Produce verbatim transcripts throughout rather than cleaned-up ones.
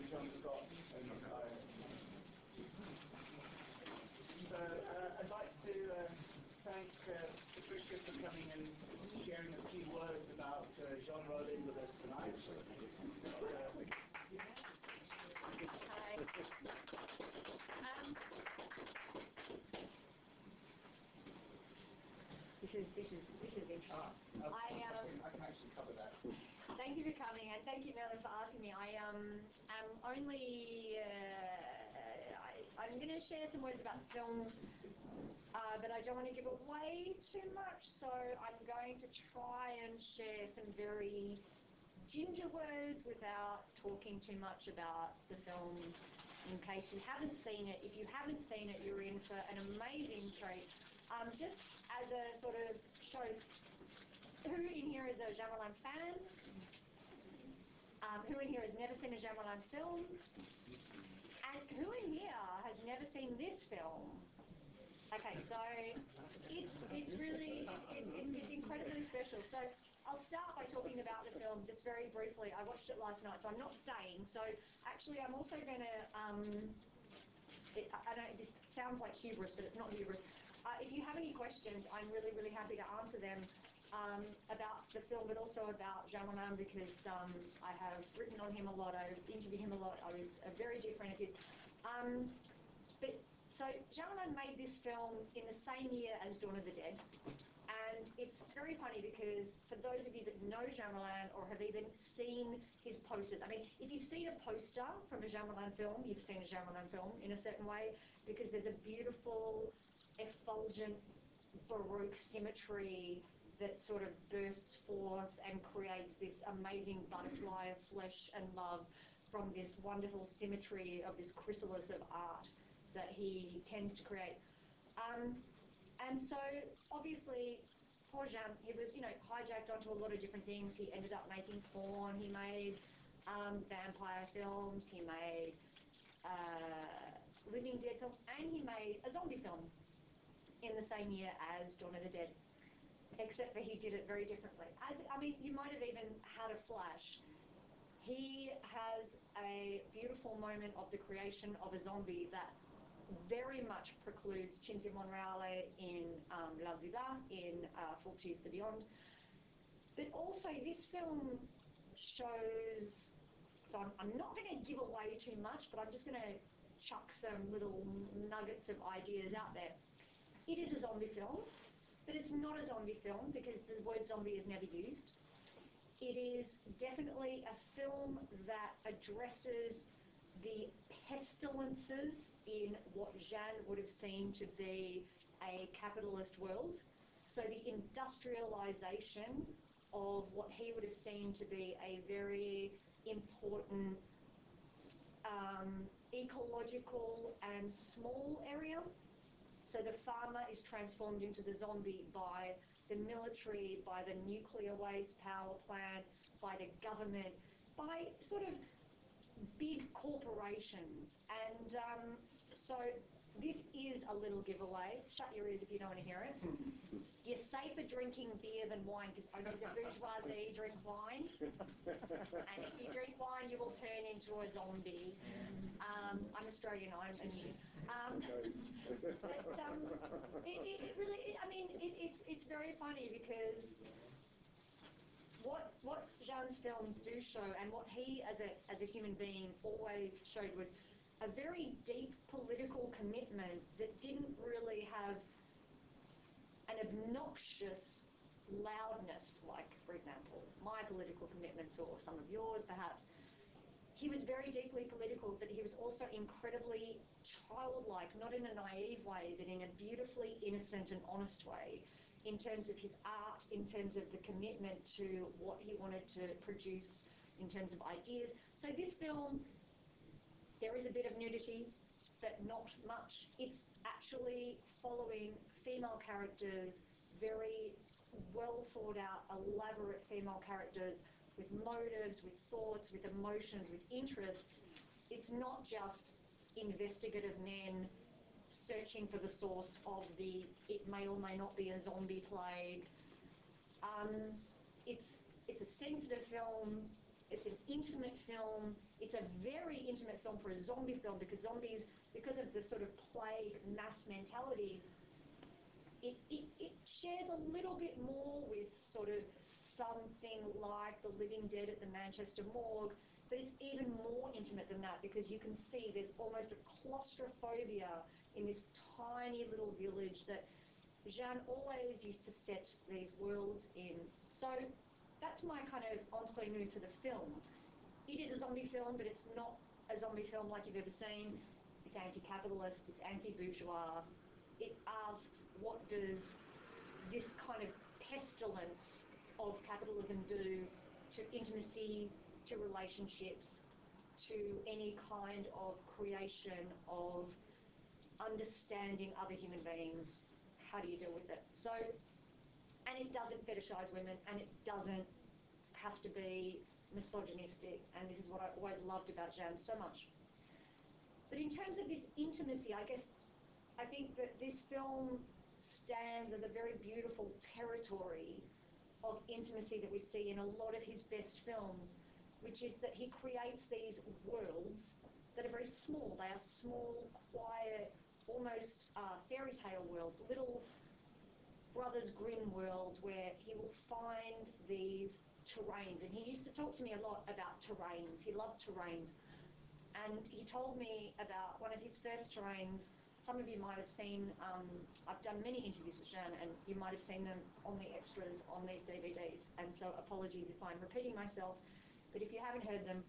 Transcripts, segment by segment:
John Scott and I. So uh, I'd like to uh, thank uh, Patricia for coming and sharing a few words about uh, Jean Rollin with us tonight. Uh, Hi. Um, this is this is this is interesting. Uh, I um. I, can, I can actually cover that. Thank you for coming, and thank you, Merlin, for asking me. I um am only uh, I, I'm going to share some words about the film, uh, but I don't want to give away too much. So I'm going to try and share some very ginger words without talking too much about the film. In case you haven't seen it, if you haven't seen it, you're in for an amazing treat. Um, just as a sort of show, who in here is a Jean Rollin fan? Um, who in here has never seen a Jean Rollin film? And who in here has never seen this film? Okay, so it's it's really it's, it's, it's incredibly special. So I'll start by talking about the film just very briefly. I watched it last night, so I'm not staying. So actually, I'm also going to. Um, it, I don't. This sounds like hubris, but it's not hubris. Uh, if you have any questions, I'm really really happy to answer them um, about the film, but also about Jean Rollin because um, I have written on him a lot. I've interviewed him a lot. I was a very dear friend of his. Um, but So Jean Rollin made this film in the same year as Dawn of the Dead, and it's very funny because for those of you that know Jean Rollin or have even seen his posters, I mean, if you've seen a poster from a Jean Rollin film, you've seen a Jean Rollin film in a certain way because there's a beautiful, effulgent, Baroque symmetry that sort of bursts forth and creates this amazing butterfly of flesh and love from this wonderful symmetry of this chrysalis of art that he tends to create. Um, and so, obviously, poor Jean, he was, you know, hijacked onto a lot of different things. He ended up making porn, he made um, vampire films, he made uh, Living Dead films, and he made a zombie film in the same year as Dawn of the Dead. Except for he did it very differently. As, I mean, you might have even had a flash. He has a beautiful moment of the creation of a zombie that very much precludes Cinzia Monreale in um, La Villa, in uh, forty Years to Beyond. But also this film shows, so I'm, I'm not going to give away too much, but I'm just going to chuck some little nuggets of ideas out there. It is a zombie film, but it's not a zombie film because the word zombie is never used. It is definitely a film that addresses the pestilences in what Jean would have seen to be a capitalist world. So the industrialization of what he would have seen to be a very important um, ecological and small area. So the farmer is transformed into the zombie by the military, by the nuclear waste power plant, by the government, by sort of big corporations. And um, so this is a little giveaway. Shut your ears if you don't want to hear it. You're safer drinking beer than wine because only the bourgeoisie drink wine. And if you drink wine, you will turn into a zombie. Um, I'm Australian, I'm a news. Um, but um, it, it, it really, it, I mean, it, it's, it's very funny because What what Jean's films do show, and what he as a as a human being always showed, was a very deep political commitment that didn't really have an obnoxious loudness, like, for example, my political commitments or some of yours, perhaps. He was very deeply political, but he was also incredibly childlike, not in a naive way, but in a beautifully innocent and honest way, in terms of his art, in terms of the commitment to what he wanted to produce, in terms of ideas. So this film, there is a bit of nudity, but not much. It's actually following female characters, very well thought out, elaborate female characters, with motives, with thoughts, with emotions, with interests. It's not just investigative men searching for the source of the it may or may not be a zombie plague. Um, it's it's a sensitive film. It's an intimate film. It's a very intimate film for a zombie film because zombies, because of the sort of plague mass mentality, it, it, it shares a little bit more with sort of something like The Living Dead at the Manchester Morgue, but it's even more intimate than that because you can see there's almost a claustrophobia in this tiny little village that Jeanne always used to set these worlds in. So that's my kind of entre nous to the film. It is a zombie film, but it's not a zombie film like you've ever seen. It's anti-capitalist, it's anti-bourgeois. It asks, what does this kind of pestilence of capitalism do to intimacy, to relationships, to any kind of creation of understanding other human beings? How do you deal with it? So, and it doesn't fetishize women, and it doesn't have to be misogynistic, and this is what I always loved about Jeanne so much. But in terms of this intimacy, I guess, I think that this film stands as a very beautiful territory of intimacy that we see in a lot of his best films, which is that he creates these worlds that are very small. They are small, quiet, almost uh, fairy tale worlds, little Brothers Grimm worlds where he will find these terrains. And he used to talk to me a lot about terrains. He loved terrains. And he told me about one of his first terrains. Some of you might have seen, um, I've done many interviews with Jeanne, and you might have seen them on the extras on these D V Ds, and so apologies if I'm repeating myself, but if you haven't heard them,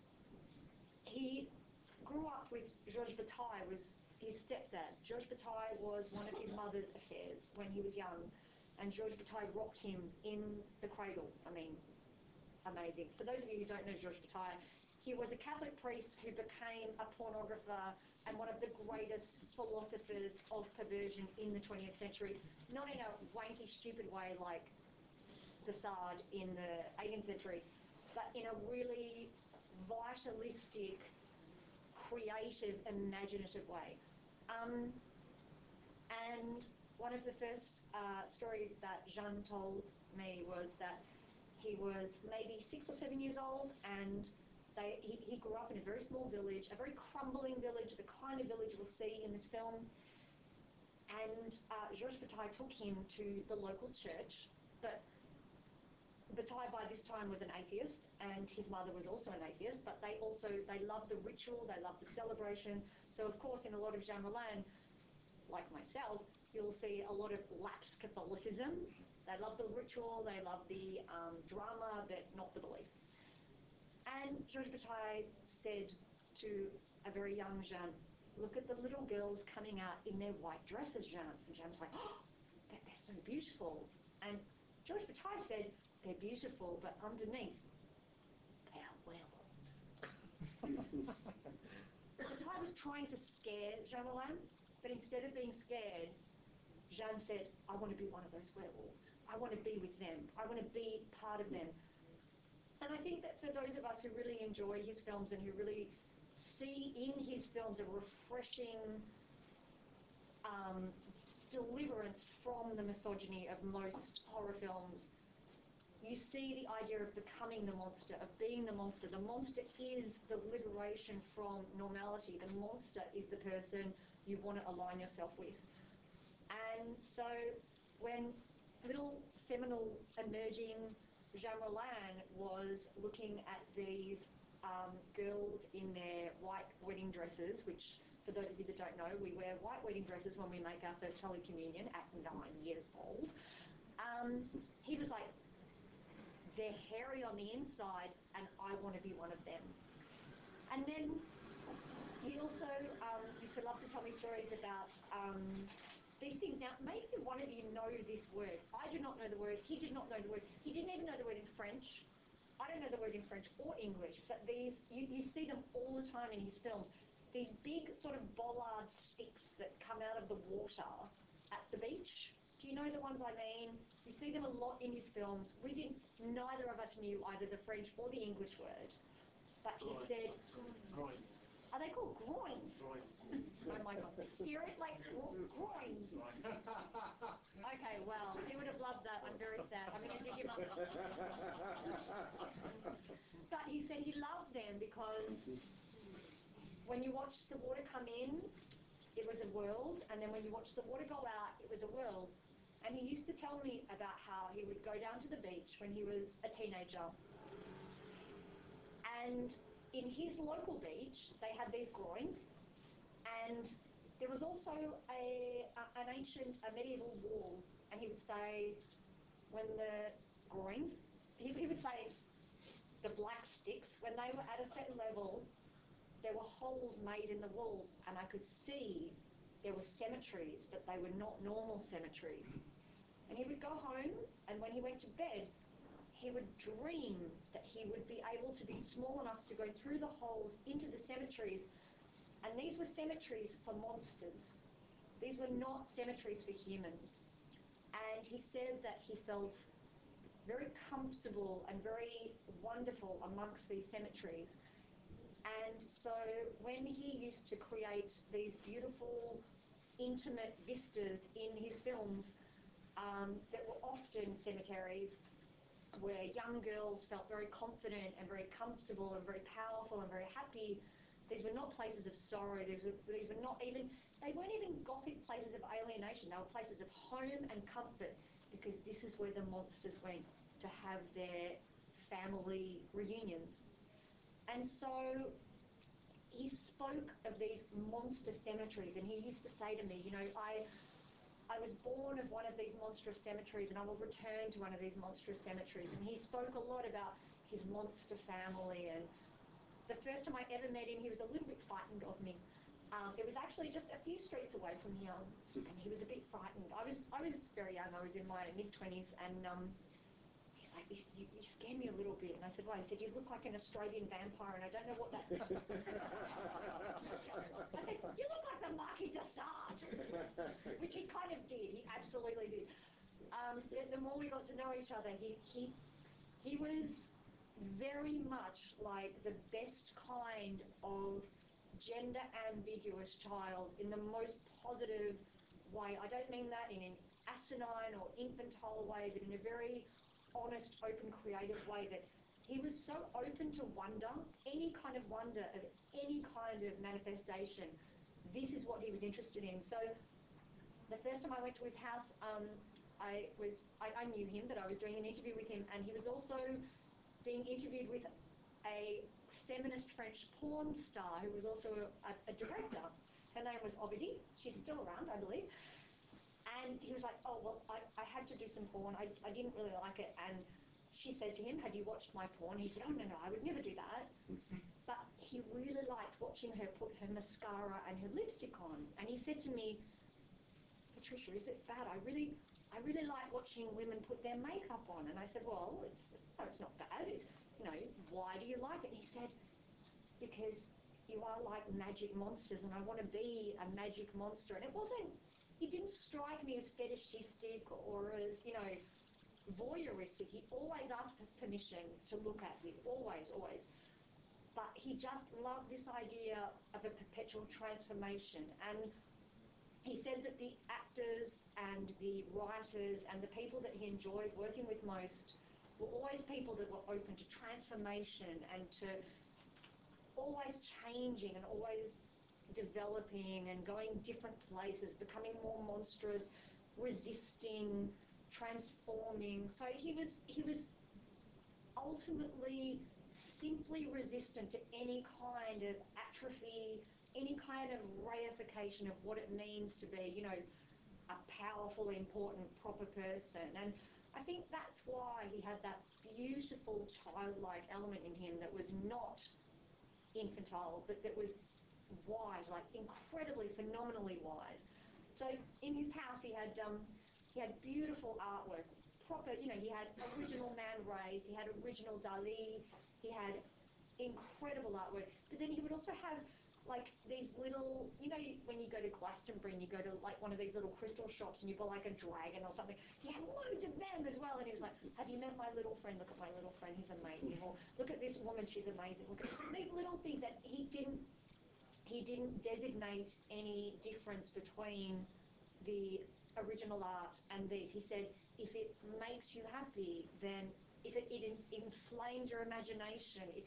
he grew up with Georges Bataille, was his stepdad. Georges Bataille was one of his mother's affairs when he was young, and Georges Bataille rocked him in the cradle. I mean, amazing. For those of you who don't know Georges Bataille, he was a Catholic priest who became a pornographer and one of the greatest philosophers of perversion in the twentieth century, not in a wanky, stupid way like the Sard in the eighteenth century, but in a really vitalistic, creative, imaginative way. Um, and one of the first uh, stories that Jeanne told me was that he was maybe six or seven years old, and They, he, he grew up in a very small village, a very crumbling village, the kind of village we'll see in this film. And uh, Georges Bataille took him to the local church, but Bataille by this time was an atheist, and his mother was also an atheist, but they also, they loved the ritual, they loved the celebration. So of course in a lot of Jeanne Rollin, like myself, you'll see a lot of lapsed Catholicism. They love the ritual, they love the um, drama, but not the belief. And Georges Bataille said to a very young Jeanne, look at the little girls coming out in their white dresses, Jeanne. And Jeanne was like, oh, they're, they're so beautiful. And Georges Bataille said, they're beautiful, but underneath, they are werewolves. Bataille was trying to scare Jeanne Rollin, but instead of being scared, Jeanne said, I want to be one of those werewolves. I want to be with them. I want to be part of them. And I think that for those of us who really enjoy his films and who really see in his films a refreshing um, deliverance from the misogyny of most horror films, you see the idea of becoming the monster, of being the monster. The monster is the liberation from normality. The monster is the person you want to align yourself with. And so when little seminal emerging Jeanne Rollin was looking at these um, girls in their white wedding dresses, which, for those of you that don't know, we wear white wedding dresses when we make our first Holy Communion at nine years old. Um, he was like, they're hairy on the inside, and I want to be one of them. And then he also um, used to love to tell me stories about um, these things. Now, maybe one of you know this word. I do not know the word. He did not know the word. He didn't even know the word in French. I don't know the word in French or English, but these, you, you see them all the time in his films. These big sort of bollard sticks that come out of the water at the beach. Do you know the ones I mean? You see them a lot in his films. We didn't, neither of us knew either the French or the English word. But he said, Groins. Are they called groins? Groins. Oh my god, serious? Like, gro- groins? Okay, well, he would have loved that. I'm very sad. I'm going to dig him up. But he loved them because when you watched the water come in, it was a world, and then when you watched the water go out, it was a world. And he used to tell me about how he would go down to the beach when he was a teenager. And in his local beach, they had these groins, and there was also a, a an ancient, a medieval wall, and he would say, when the groins, he, he would say, the black sticks, when they were at a certain level, there were holes made in the walls, and I could see there were cemeteries, but they were not normal cemeteries. And he would go home, and when he went to bed, he would dream that he would be able to be small enough to go through the holes into the cemeteries, and these were cemeteries for monsters. These were not cemeteries for humans. And he said that he felt very comfortable and very wonderful amongst these cemeteries. And so when he used to create these beautiful, intimate vistas in his films um, that were often cemeteries where young girls felt very confident and very comfortable and very powerful and very happy, these were not places of sorrow. These were, these were not even, they weren't even gothic places of alienation. They were places of home and comfort, because this is where the monsters went to have their family reunions. And so he spoke of these monster cemeteries, and he used to say to me, you know, I I was born of one of these monstrous cemeteries, and I will return to one of these monstrous cemeteries. And he spoke a lot about his monster family, and the first time I ever met him, he was a little bit frightened of me. Um, it was actually just a few streets away from here, and he was a bit frightened. I was I was very young. I was in my mid-twenties, and um, he's like, you, you, you scare me a little bit. And I said, why? He said, you look like an Australian vampire, and I don't know what that means. I said, you look like the Marquis de Sade, which he kind of did. He absolutely did. Um, the, the more we got to know each other, he, he, he was very much like the best kind of gender ambiguous child in the most positive way. I don't mean that in an asinine or infantile way, but in a very honest, open, creative way, that he was so open to wonder, any kind of wonder of any kind of manifestation. This is what he was interested in. So the first time I went to his house, um, I was I, I knew him, that I was doing an interview with him, and he was also being interviewed with a feminist French porn star who was also a, a director. Her name was Obidi. She's still around, I believe. And he was like, oh, well, I, I had to do some porn. I, I didn't really like it. And she said to him, have you watched my porn? He said, oh, no, no, I would never do that. But he really liked watching her put her mascara and her lipstick on. And he said to me, Patricia, is it bad? I really I really like watching women put their makeup on. And I said, well, it's, no, it's not bad. It's, you know, why do you like it? And he said, because you are like magic monsters, and I want to be a magic monster. And it wasn't, he didn't strike me as fetishistic or as, you know, voyeuristic. He always asked for permission to look at me, always, always. But he just loved this idea of a perpetual transformation. And he said that the actors and the writers and the people that he enjoyed working with most were always people that were open to transformation and to always changing and always developing and going different places, becoming more monstrous, resisting, transforming. So he was he was ultimately simply resistant to any kind of atrophy, any kind of reification of what it means to be, you know, a powerful, important, proper person. And I think that's why he had that beautiful childlike element in him that was not infantile, but that was wise, like incredibly, phenomenally wise. So in his house he had um, he had beautiful artwork, proper, you know, he had original Man Rays, he had original Dali, he had incredible artwork. But then he would also have like these little, you know, when you go to Glastonbury and you go to like one of these little crystal shops and you buy like a dragon or something, he had loads of them as well. And he was like, have you met my little friend? Look at my little friend, he's amazing. Or look at this woman, she's amazing. Look at these little things that he didn't, he didn't designate any difference between the original art and these. He said, if it makes you happy, then if it, it inflames your imagination, if it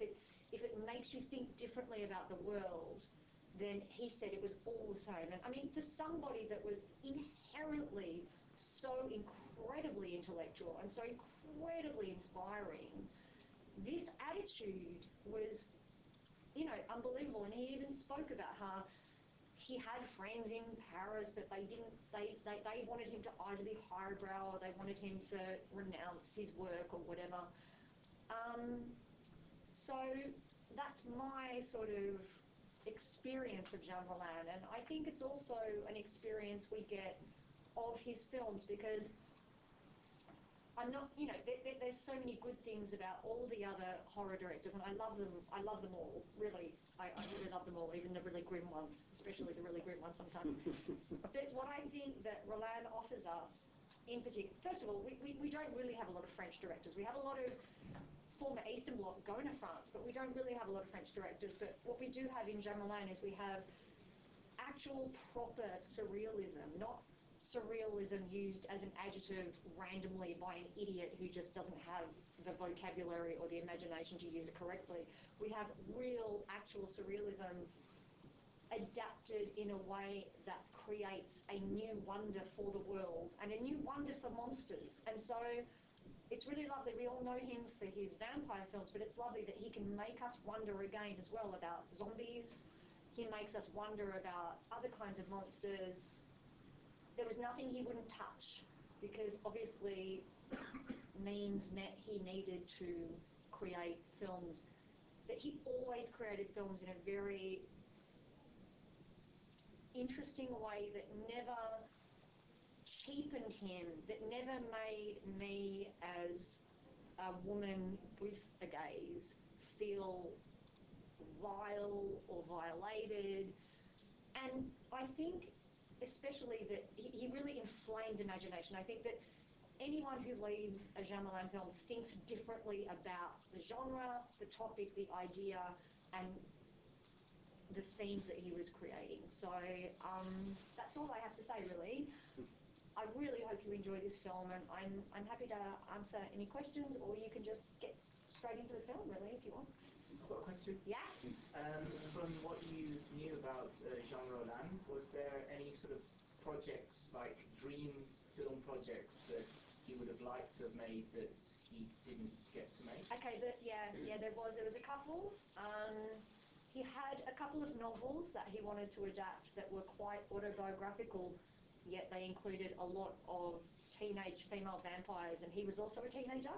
if it makes you think differently about the world, then he said it was all the same. And I mean, for somebody that was inherently so incredibly intellectual and so incredibly inspiring, this attitude was, you know, unbelievable. And he even spoke about how he had friends in Paris, but they didn't, they, they, they wanted him to either be highbrow or they wanted him to renounce his work or whatever. Um, so that's my sort of experience of Jean Rollin, and I think it's also an experience we get of his films, because I'm not, you know, there, there, there's so many good things about all the other horror directors, and I love them, I love them all, really, I, I really love them all, even the really grim ones, especially the really grim ones sometimes. But what I think that Rollin offers us, in particular, first of all, we, we, we don't really have a lot of French directors. We have a lot of former Eastern Bloc going to France, but we don't really have a lot of French directors. But what we do have in Jean Rollin is we have actual proper surrealism, not surrealism used as an adjective randomly by an idiot who just doesn't have the vocabulary or the imagination to use it correctly. We have real, actual surrealism adapted in a way that creates a new wonder for the world and a new wonder for monsters. And so it's really lovely. We all know him for his vampire films, but it's lovely that he can make us wonder again as well about zombies. He makes us wonder about other kinds of monsters. There was nothing he wouldn't touch, because obviously means met he needed to create films. But he always created films in a very interesting way that never cheapened him, that never made me as a woman with a gaze feel vile or violated. And I think especially that he, he really inflamed imagination. I think that anyone who leaves a Jean Rollin film thinks differently about the genre, the topic, the idea, and the themes that he was creating. So um, that's all I have to say, really. I really hope you enjoy this film, and I'm, I'm happy to answer any questions, or you can just get straight into the film, really, if you want. I've got a question. Yeah? Um, from what you knew about uh, Jean Rollin, was there any sort of projects, like dream film projects, that he would have liked to have made that he didn't get to make? Okay, the, yeah, yeah, there was. There was a couple. Um, he had a couple of novels that he wanted to adapt that were quite autobiographical, yet they included a lot of teenage female vampires, and he was also a teenager.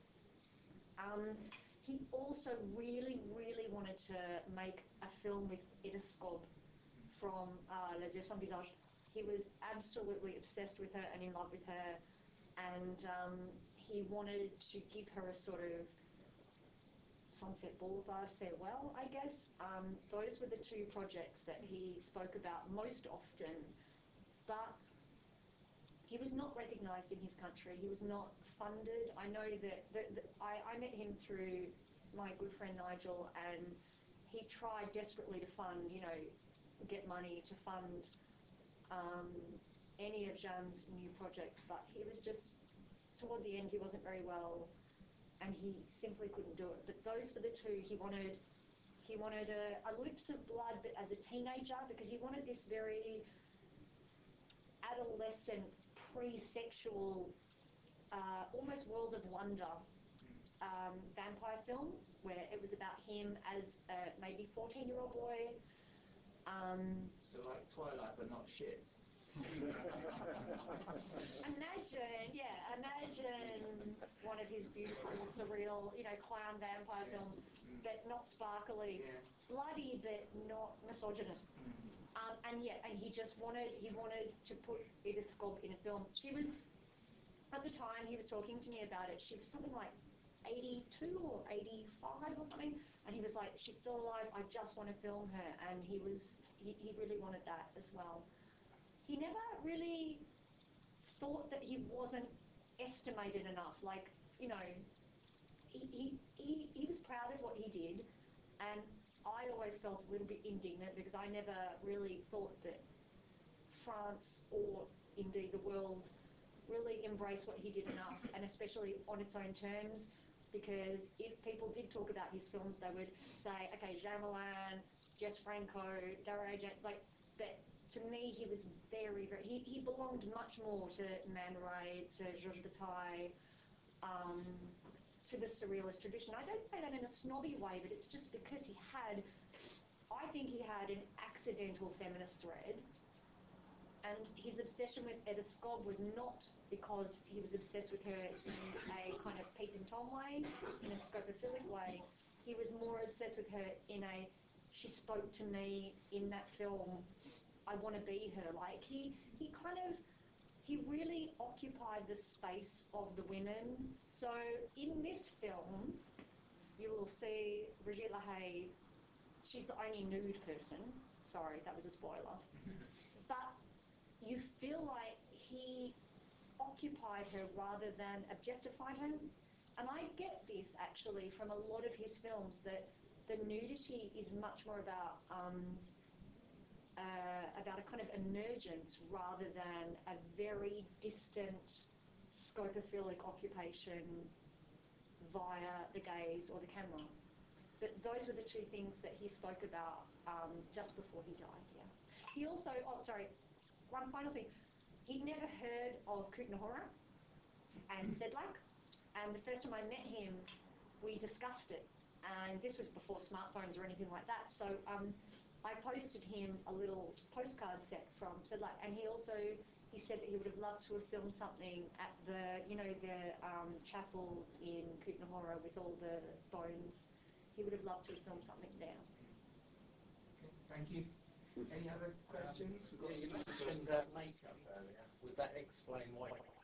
Um, he also really, really wanted to make a film with Edith Scobb from uh, Les Yeux Sans Visage. He was absolutely obsessed with her and in love with her, and um, he wanted to give her a sort of Sunset Boulevard farewell, I guess. Um, those were the two projects that he spoke about most often, but he was not recognised in his country. He was not funded. I know that, that, that I, I met him through my good friend Nigel, and he tried desperately to fund, you know, get money to fund um, any of Jean's new projects, but he was just, toward the end, he wasn't very well, and he simply couldn't do it. But those were the two. He wanted, he wanted a, a Lips of Blood, but as a teenager, because he wanted this very adolescent, pre-sexual, uh, almost World of Wonder um, vampire film, where it was about him as a maybe fourteen-year-old boy. Um, So like Twilight, but not shit. imagine, yeah, imagine one of his beautiful, surreal, you know, clown vampire Yeah. films, Mm. but not sparkly, Yeah. bloody, but not misogynist. Mm. Um, and yeah, and he just wanted, he wanted to put Edith Scobb in a film. She was, at the time he was talking to me about it, she was something like eighty-two or eighty-five or something, and he was like, she's still alive, I just want to film her, and he was, he, he really wanted that as well. He never really thought that he wasn't estimated enough, like, you know, he, he, he, he was proud of what he did, and I always felt a little bit indignant because I never really thought that France or indeed the world really embraced what he did enough, and especially on its own terms. because if people did talk about his films, they would say, okay, Jean Rollin, Jess Franco, Dario Argento, like, but to me, he was very, very, he, he belonged much more to Man Ray, to Georges Bataille, um, to the surrealist tradition. I don't say that in a snobby way, but it's just because he had, I think he had an accidental feminist thread, and his obsession with Edith Scobb was not because he was obsessed with her in a kind of Peep and Tom way, in a scopophilic way. He was more obsessed with her in a, she spoke to me in that film, I want to be her. Like, he, he kind of, he really occupied the space of the women. So in this film, you will see Brigitte Lahaye, she's the only nude person. Sorry, that was a spoiler. But you feel like he occupied her rather than objectified her. And I get this, actually, from a lot of his films, that the nudity is much more about um, uh, about a kind of emergence rather than a very distant scopophilic occupation via the gaze or the camera. But those were the two things that he spoke about um, just before he died, yeah. He also, oh sorry, one final thing. He'd never heard of Kutna-Hora and Sedlak, and the first time I met him, we discussed it. And this was before smartphones or anything like that. So um, I posted him a little postcard set from Sedlak, and he also, he said that he would have loved to have filmed something at the, you know, the um, chapel in Kutna-Hora with all the bones. He would have loved to have filmed something there. Okay, thank you. Any other questions? Yeah, you mentioned uh, makeup earlier. Would that explain why